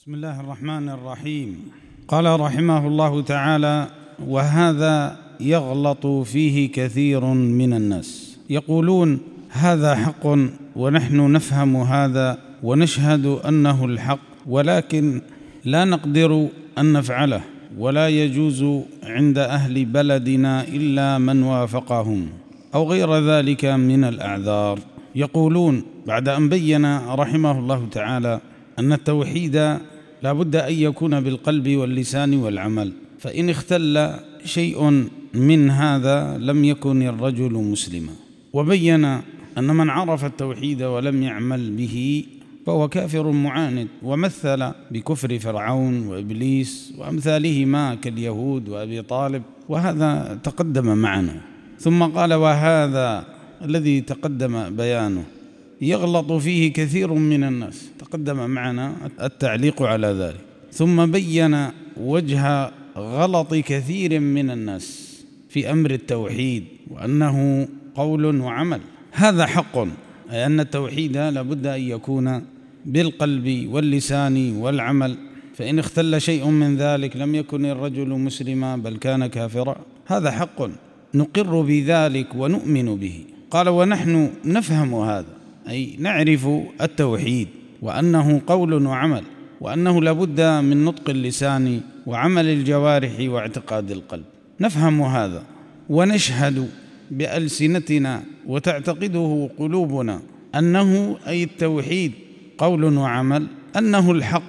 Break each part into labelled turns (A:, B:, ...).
A: بسم الله الرحمن الرحيم. قال رحمه الله تعالى: وهذا يغلط فيه كثير من الناس، يقولون هذا حق ونحن نفهم هذا ونشهد أنه الحق، ولكن لا نقدر أن نفعله، ولا يجوز عند أهل بلدنا إلا من وافقهم أو غير ذلك من الأعذار. يقولون بعد أن بين رحمه الله تعالى أن التوحيد لا بد أن يكون بالقلب واللسان والعمل، فإن اختل شيء من هذا لم يكن الرجل مسلما، وبين أن من عرف التوحيد ولم يعمل به فهو كافر معاند، ومثل بكفر فرعون وإبليس وأمثالهما كاليهود وأبي طالب، وهذا تقدم معنا. ثم قال: وهذا الذي تقدم بيانه يغلط فيه كثير من الناس، تقدم معنا التعليق على ذلك، ثم بين وجه غلط كثير من الناس في أمر التوحيد، وأنه قول وعمل. هذا حق، أي أن التوحيد لابد أن يكون بالقلب واللسان والعمل، فإن اختل شيء من ذلك لم يكن الرجل مسلما بل كان كافرا. هذا حق نقر بذلك ونؤمن به. قال: ونحن نفهم هذا، أي نعرف التوحيد وأنه قول وعمل، وأنه لابد من نطق اللسان وعمل الجوارح واعتقاد القلب، نفهم هذا ونشهد بألسنتنا وتعتقده قلوبنا أنه، أي التوحيد قول وعمل، أنه الحق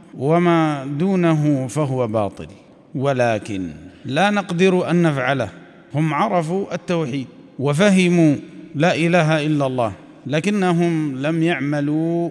A: وما دونه فهو باطل، ولكن لا نقدر أن نفعله. هم عرفوا التوحيد وفهموا لا إله إلا الله، لكنهم لم يعملوا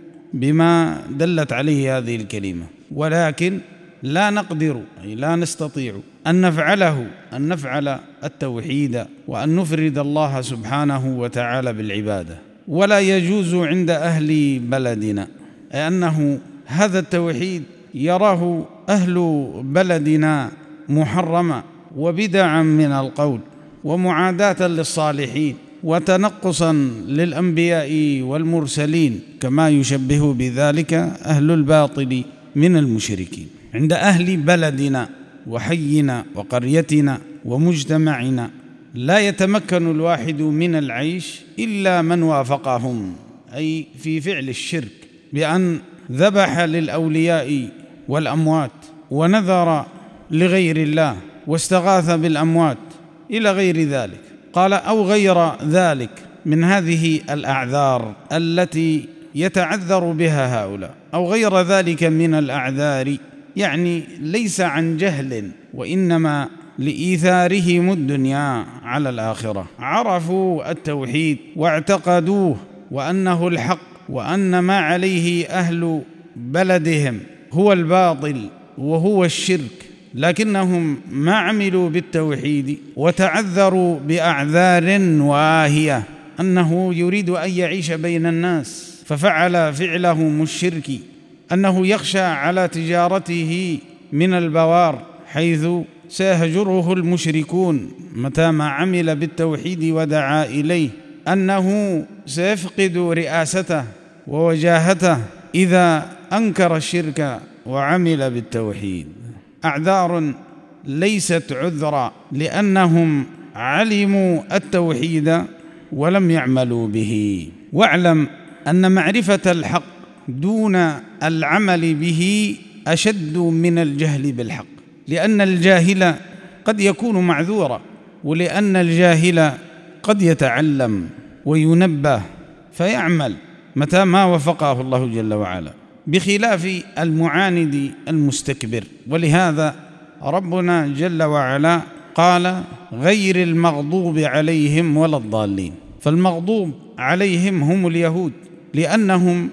A: بما دلت عليه هذه الكلمة، ولكن لا نقدر، أي لا نستطيع أن نفعله، أن نفعل التوحيد وأن نفرد الله سبحانه وتعالى بالعبادة. ولا يجوز عند أهل بلدنا، أي أنه هذا التوحيد يراه أهل بلدنا محرما وبدعا من القول ومعاداة للصالحين وتنقصا للأنبياء والمرسلين، كما يشبه بذلك أهل الباطل من المشركين. عند أهل بلدنا وحينا وقريتنا ومجتمعنا لا يتمكن الواحد من العيش إلا من وافقهم، أي في فعل الشرك، بأن ذبح للأولياء والأموات ونذر لغير الله واستغاث بالأموات إلى غير ذلك. قال: أو غير ذلك من هذه الأعذار التي يتعذر بها هؤلاء، أو غير ذلك من الأعذار، يعني ليس عن جهل، وإنما لإيثارهم الدنيا على الآخرة. عرفوا التوحيد واعتقدوه وأنه الحق، وأن ما عليه أهل بلدهم هو الباطل وهو الشرك، لكنهم ما عملوا بالتوحيد وتعذروا بأعذار واهية، أنه يريد أن يعيش بين الناس ففعل فعلهم الشركي، أنه يخشى على تجارته من البوار، حيث سيهجره المشركون متى ما عمل بالتوحيد ودعا إليه، أنه سيفقد رئاسته ووجاهته إذا أنكر الشرك وعمل بالتوحيد. أعذار ليست عذرا، لأنهم علموا التوحيد ولم يعملوا به. واعلم أن معرفة الحق دون العمل به أشد من الجهل بالحق، لأن الجاهل قد يكون معذورا، ولأن الجاهل قد يتعلم وينبه فيعمل متى ما وفقه الله جل وعلا، بخلاف المعاند المستكبر. ولهذا ربنا جل وعلا قال: غير المغضوب عليهم ولا الضالين. فالمغضوب عليهم هم اليهود لأنهم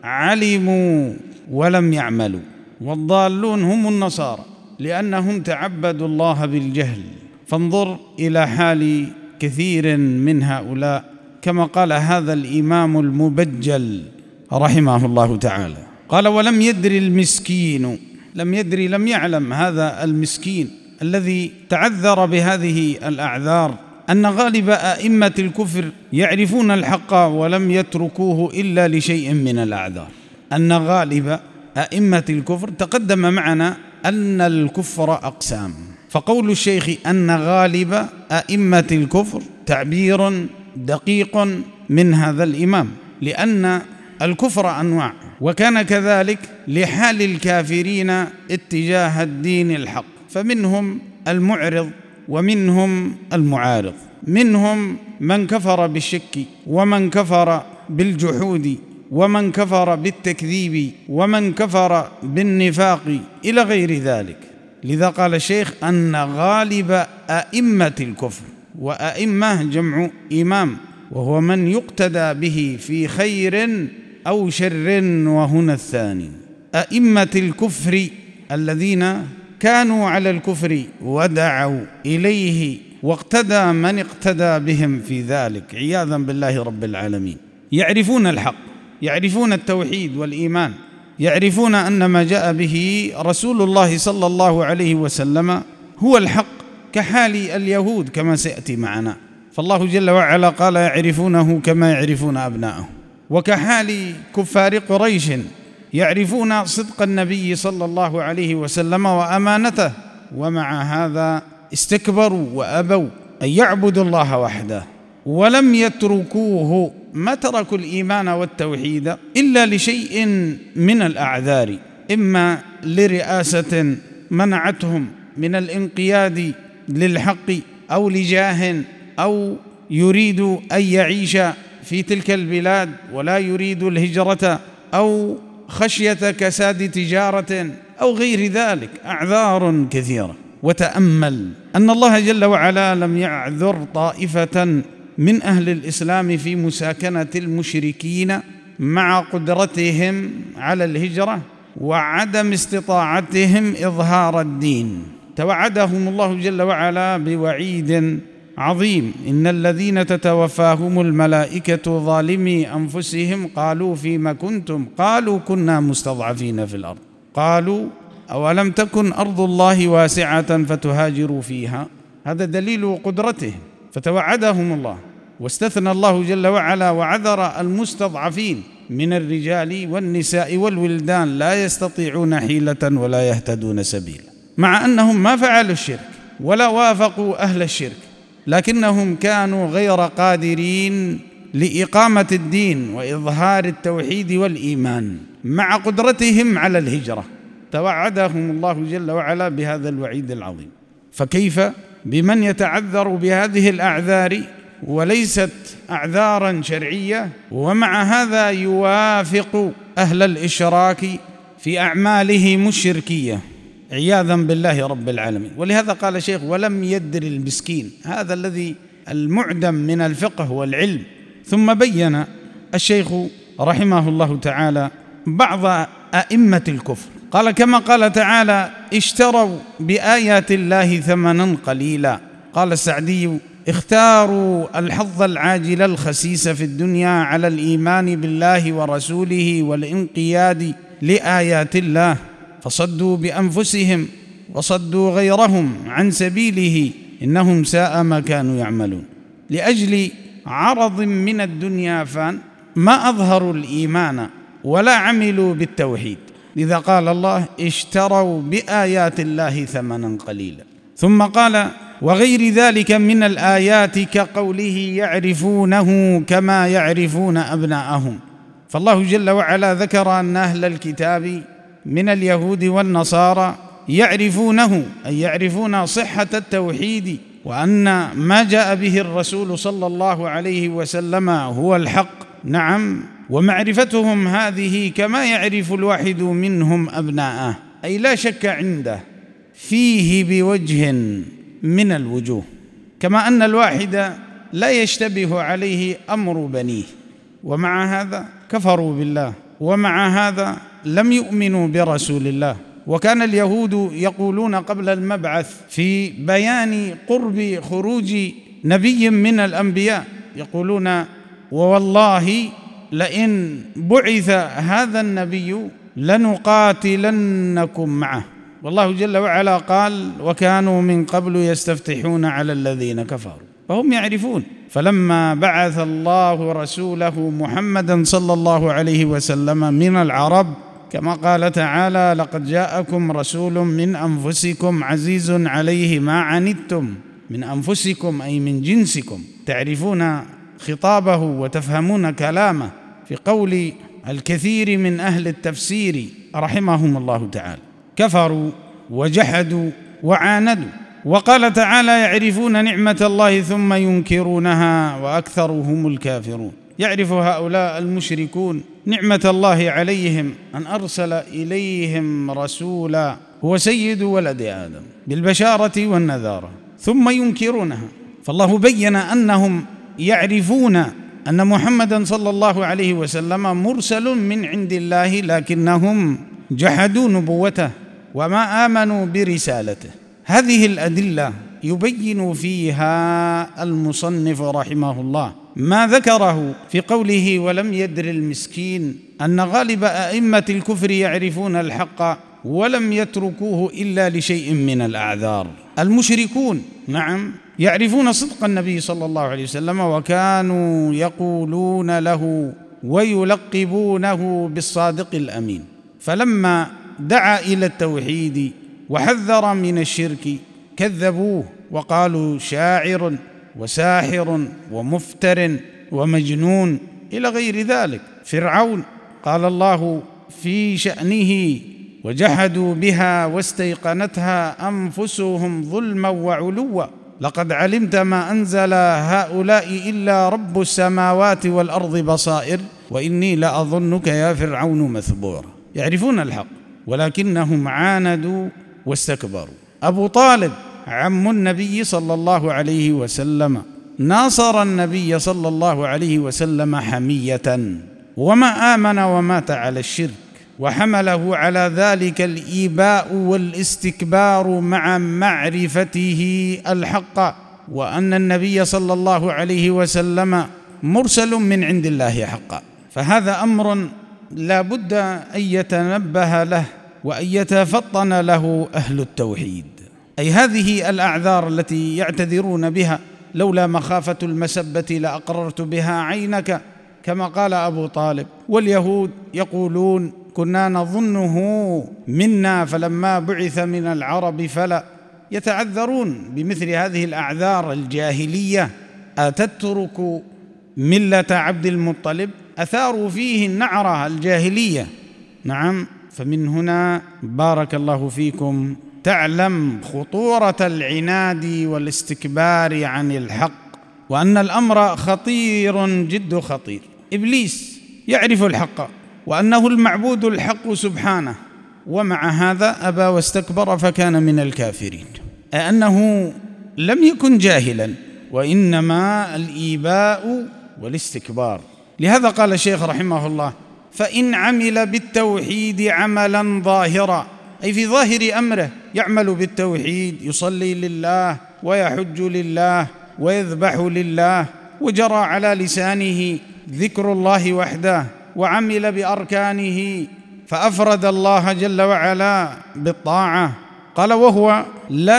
A: علموا ولم يعملوا، والضالون هم النصارى لأنهم تعبدوا الله بالجهل. فانظر إلى حال كثير من هؤلاء، كما قال هذا الإمام المبجل رحمه الله تعالى، قال: ولم يدري المسكين، لم يعلم هذا المسكين الذي تعذر بهذه الأعذار أن غالب أئمة الكفر يعرفون الحق ولم يتركوه إلا لشيء من الأعذار، أن غالب أئمة الكفر تقدم معنا أن الكفر أقسام، فقول الشيخ أن غالب أئمة الكفر تعبير دقيق من هذا الإمام، لأن الكفر أنواع، وكان كذلك لحال الكافرين اتجاه الدين الحق، فمنهم المعرض ومنهم المعارض، منهم من كفر بالشك ومن كفر بالجحود ومن كفر بالتكذيب ومن كفر بالنفاق إلى غير ذلك. لذا قال الشيخ أن غالب أئمة الكفر، وأئمة جمع إمام، وهو من يقتدى به في خير أو شر، وهنا الثاني أئمة الكفر الذين كانوا على الكفر ودعوا إليه واقتدى من اقتدى بهم في ذلك عياذا بالله رب العالمين. يعرفون الحق، يعرفون التوحيد والإيمان، يعرفون أن ما جاء به رسول الله صلى الله عليه وسلم هو الحق، كحال اليهود كما سيأتي معنا. فالله جل وعلا قال يعرفونه كما يعرفون أبناءهم، وكحال كفار قريش يعرفون صدق النبي صلى الله عليه وسلم وأمانته، ومع هذا استكبروا وأبوا أن يعبدوا الله وحده، ولم يتركوه، ما تركوا الإيمان والتوحيد إلا لشيء من الأعذار، إما لرئاسة منعتهم من الانقياد للحق، أو لجاه، أو يريد أن يعيش في تلك البلاد ولا يريد الهجرة، أو خشية كساد تجارة، أو غير ذلك، أعذار كثيرة. وتأمل أن الله جل وعلا لم يعذر طائفة من أهل الإسلام في مساكنة المشركين مع قدرتهم على الهجرة وعدم استطاعتهم إظهار الدين. توعدهم الله جل وعلا بوعيد عظيم: إن الذين تتوفاهم الملائكة ظالمي أنفسهم قالوا فيما كنتم، قالوا كنا مستضعفين في الأرض، قالوا أولم تكن أرض الله واسعة فتهاجروا فيها. هذا دليل قدرته، فتوعدهم الله، واستثنى الله جل وعلا وعذر المستضعفين من الرجال والنساء والولدان لا يستطيعون حيلة ولا يهتدون سبيلا، مع أنهم ما فعلوا الشرك ولا وافقوا أهل الشرك، لكنهم كانوا غير قادرين لإقامة الدين وإظهار التوحيد والإيمان مع قدرتهم على الهجرة. توعدهم الله جل وعلا بهذا الوعيد العظيم. فكيف بمن يتعذر بهذه الأعذار وليست أعذارا شرعية، ومع هذا يوافق أهل الإشراك في أعمالهم الشركية عياذا بالله رب العالمين. ولهذا قال الشيخ: ولم يدر المسكين، هذا الذي المعدم من الفقه والعلم. ثم بين الشيخ رحمه الله تعالى بعض أئمة الكفر، قال كما قال تعالى: اشتروا بآيات الله ثمنا قليلا. قال السعدي: اختاروا الحظ العاجل الخسيس في الدنيا على الإيمان بالله ورسوله والانقياد لآيات الله، فصدوا بأنفسهم وصدوا غيرهم عن سبيله، إنهم ساء ما كانوا يعملون. لأجل عرض من الدنيا فان ما أظهروا الإيمان ولا عملوا بالتوحيد، لذا قال الله: اشتروا بآيات الله ثمنا قليلا. ثم قال: وغير ذلك من الآيات كقوله: يعرفونه كما يعرفون أبناءهم. فالله جل وعلا ذكر أن أهل الكتاب من اليهود والنصارى يعرفونه، أي يعرفون صحة التوحيد، وأن ما جاء به الرسول صلى الله عليه وسلم هو الحق. نعم، ومعرفتهم هذه كما يعرف الواحد منهم أبناءه، أي لا شك عنده فيه بوجه من الوجوه، كما أن الواحد لا يشتبه عليه أمر بنيه. ومع هذا كفروا بالله، ومع هذا لم يؤمنوا برسول الله. وكان اليهود يقولون قبل المبعث في بيان قرب خروج نبي من الأنبياء، يقولون: ووالله لئن بعث هذا النبي لنقاتلنكم معه. والله جل وعلا قال: وكانوا من قبل يستفتحون على الذين كفروا. فهم يعرفون. فلما بعث الله رسوله محمدا صلى الله عليه وسلم من العرب كما قال تعالى: لقد جاءكم رسول من أنفسكم عزيز عليه ما عنتم. من أنفسكم أي من جنسكم، تعرفون خطابه وتفهمون كلامه، في قول الكثير من أهل التفسير رحمهم الله تعالى: كفروا وجحدوا وعاندوا. وقال تعالى: يعرفون نعمة الله ثم ينكرونها وأكثرهم الكافرون. يعرف هؤلاء المشركون نعمة الله عليهم أن أرسل إليهم رسولا هو سيد ولد آدم بالبشارة والنذارة، ثم ينكرونها. فالله بين أنهم يعرفون أن محمدًا صلى الله عليه وسلم مرسل من عند الله، لكنهم جحدوا نبوته وما آمنوا برسالته. هذه الأدلة يبين فيها المصنف رحمه الله ما ذكره في قوله: ولم يدر المسكين، أن غالب أئمة الكفر يعرفون الحق ولم يتركوه إلا لشيء من الأعذار. المشركون نعم يعرفون صدق النبي صلى الله عليه وسلم، وكانوا يقولون له ويلقبونه بالصادق الأمين، فلما دعا إلى التوحيد وحذر من الشرك كذبوه وقالوا شاعر وساحر ومفتر ومجنون إلى غير ذلك. فرعون قال الله في شأنه: وجحدوا بها واستيقنتها أنفسهم ظلما وعلوا لقد علمت ما أنزل هؤلاء إلا رب السماوات والأرض بصائر وإني لأظنك يا فرعون مثبورا. يعرفون الحق ولكنهم عاندوا واستكبروا. أبو طالب عم النبي صلى الله عليه وسلم ناصر النبي صلى الله عليه وسلم حمية، وما آمن ومات على الشرك، وحمله على ذلك الإيباء والاستكبار مع معرفته الحق، وأن النبي صلى الله عليه وسلم مرسل من عند الله حقا. فهذا أمر لا بد أن يتنبه له وأن يتفطن له أهل التوحيد. أي هذه الأعذار التي يعتذرون بها: لولا مخافة المسبة لأقررت بها عينك، كما قال أبو طالب. واليهود يقولون: كنا نظنه منا فلما بعث من العرب فلا. يتعذرون بمثل هذه الأعذار الجاهلية. أتترك ملة عبد المطلب؟ أثاروا فيه النعرة الجاهلية. نعم، فمن هنا بارك الله فيكم تعلم خطورة العناد والاستكبار عن الحق، وأن الأمر خطير جد خطير. إبليس يعرف الحق وأنه المعبود الحق سبحانه، ومع هذا أبى واستكبر فكان من الكافرين. أنه لم يكن جاهلا، وإنما الإيباء والاستكبار. لهذا قال الشيخ رحمه الله: فإن عمل بالتوحيد عملا ظاهرا، أي في ظاهر أمره يعمل بالتوحيد، يصلي لله ويحج لله ويذبح لله، وجرى على لسانه ذكر الله وحده، وعمل بأركانه، فأفرد الله جل وعلا بالطاعة. قال: وهو لا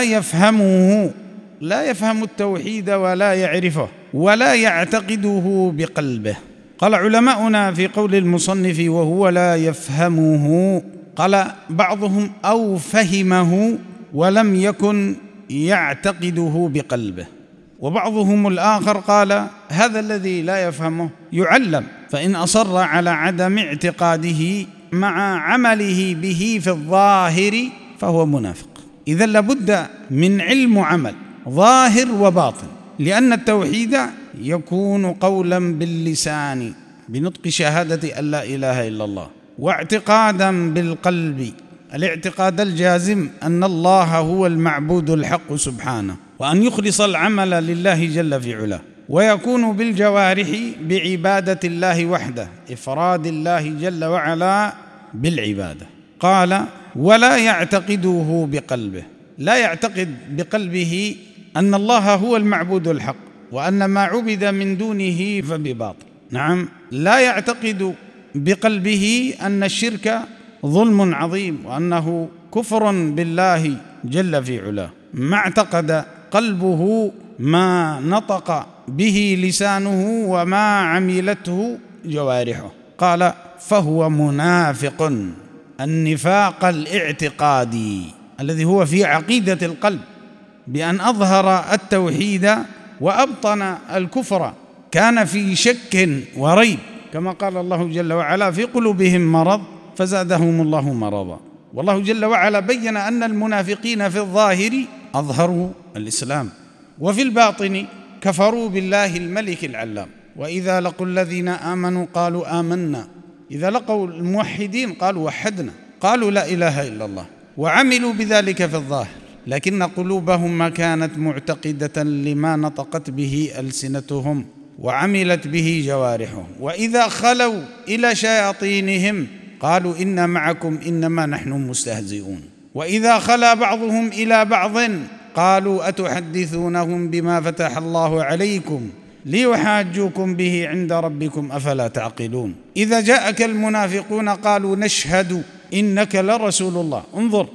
A: يفهم التوحيد ولا يعرفه ولا يعتقده بقلبه. قال علماؤنا في قول المصنف: وهو لا يفهمه، قال بعضهم: أو فهمه ولم يكن يعتقده بقلبه. وبعضهم الآخر قال: هذا الذي لا يفهمه يعلم، فإن أصر على عدم اعتقاده مع عمله به في الظاهر فهو منافق. إذن لابد من علم وعمل ظاهر وباطن، لأن التوحيد يكون قولا باللسان بنطق شهادة أن لا إله إلا الله، واعتقادا بالقلب الاعتقاد الجازم أن الله هو المعبود الحق سبحانه، وأن يخلص العمل لله جل في علاه، ويكون بالجوارح بعبادة الله وحده، إفراد الله جل وعلا بالعبادة. قال: ولا يعتقده بقلبه، لا يعتقد بقلبه أن الله هو المعبود الحق، وأن ما عبد من دونه فبباطل. نعم، لا يعتقد بقلبه أن الشرك ظلم عظيم، وأنه كفر بالله جل في علاه. ما اعتقد قلبه ما نطق به لسانه وما عملته جوارحه. قال: فهو منافق. النفاق الاعتقادي الذي هو في عقيدة القلب، بأن أظهر التوحيد وأبطن الكفر، كان في شك وريب، كما قال الله جل وعلا: في قلوبهم مرض فزادهم الله مرضا. والله جل وعلا بين أن المنافقين في الظاهر أظهروا الإسلام، وفي الباطن كفروا بالله الملك العلام. وإذا لقوا الذين آمنوا قالوا آمنا، إذا لقوا الموحدين قالوا وحدنا، قالوا لا إله إلا الله، وعملوا بذلك في الظاهر، لكن قلوبهم ما كانت معتقدة لما نطقت به ألسنتهم وعملت به جوارحهم. وإذا خلوا إلى شياطينهم قالوا إنا معكم إنما نحن مستهزئون. وإذا خلا بعضهم إلى بعض قالوا أتحدثونهم بما فتح الله عليكم ليحاجوكم به عند ربكم أفلا تعقلون. إذا جاءك المنافقون قالوا نشهد إنك لرسول الله. انظر،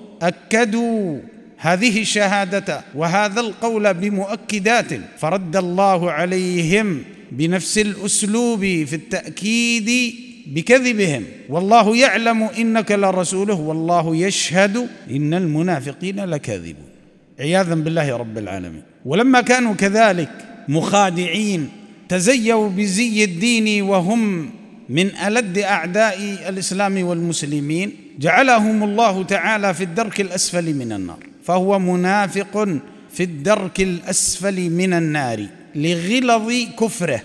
A: أكدوا هذه الشهادة وهذا القول بمؤكدات، فرد الله عليهم بنفس الأسلوب في التأكيد بكذبهم: والله يعلم إنك لرسوله والله يشهد إن المنافقين لكاذبون، عياذا بالله رب العالمين. ولما كانوا كذلك مخادعين تزيوا بزي الدين وهم من ألد أعداء الإسلام والمسلمين، جعلهم الله تعالى في الدرك الأسفل من النار، فهو منافق في الدرك الأسفل من النار لغلظ كفره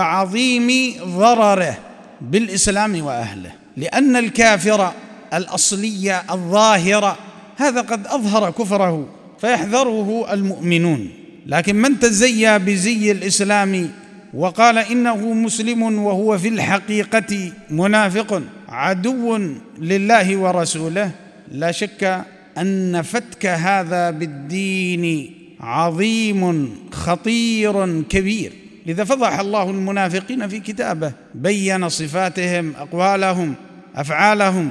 A: وعظيم ضرره بالإسلام وأهله. لأن الكافر الأصلي الظاهر هذا قد أظهر كفره فيحذره المؤمنون، لكن من تزيى بزي الإسلام وقال إنه مسلم وهو في الحقيقة منافق عدو لله ورسوله، لا شك أن فتك هذا بالدين عظيم خطير كبير. لذا فضح الله المنافقين في كتابه، بين صفاتهم، أقوالهم، أفعالهم،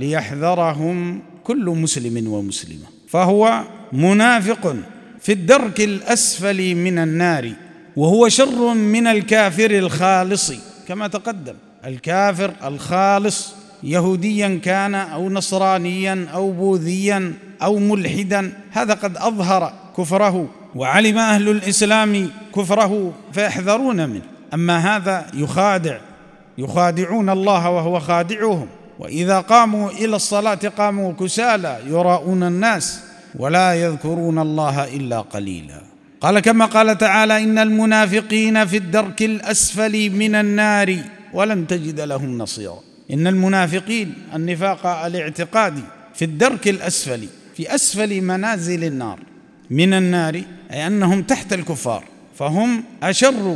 A: ليحذرهم كل مسلم ومسلمة. فهو منافق في الدرك الأسفل من النار، وهو شر من الكافر الخالص كما تقدم. الكافر الخالص يهوديا كان أو نصرانيا أو بوذيا أو ملحدا، هذا قد أظهر كفره وعلم أهل الإسلام كفره فيحذرون منه. أما هذا يخادعون الله وهو خادعهم، وإذا قاموا إلى الصلاة قاموا كسالى يراءون الناس ولا يذكرون الله إلا قليلا. قال كما قال تعالى: إن المنافقين في الدرك الأسفل من النار ولن تجد لهم نصيرا. إن المنافقين النفاق الاعتقادي في الدرك الأسفل، في أسفل منازل النار من النار، أي أنهم تحت الكفار، فهم أشر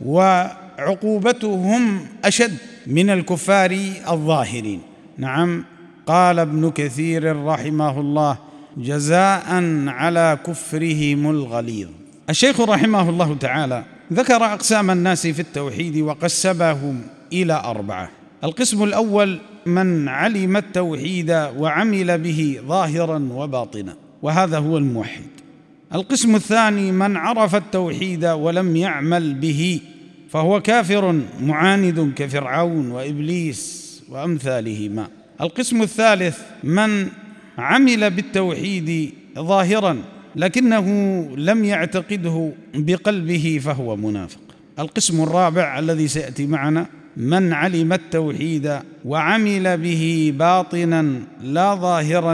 A: وعقوبتهم أشد من الكفار الظاهرين. نعم، قال ابن كثير رحمه الله: جزاء على كفرهم الغليظ. الشيخ رحمه الله تعالى ذكر أقسام الناس في التوحيد وقسمهم إلى 4. القسم الأول: من علم التوحيد وعمل به ظاهرا وباطنا، وهذا هو الموحد. القسم الثاني: من عرف التوحيد ولم يعمل به، فهو كافر معاند كفرعون وإبليس وأمثالهما. القسم الثالث: من عمل بالتوحيد ظاهرا لكنه لم يعتقده بقلبه فهو منافق. القسم الرابع الذي سيأتي معنا: من علم التوحيد وعمل به باطنا لا ظاهرا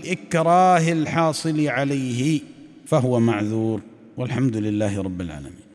A: للإكراه الحاصل عليه فهو معذور، والحمد لله رب العالمين.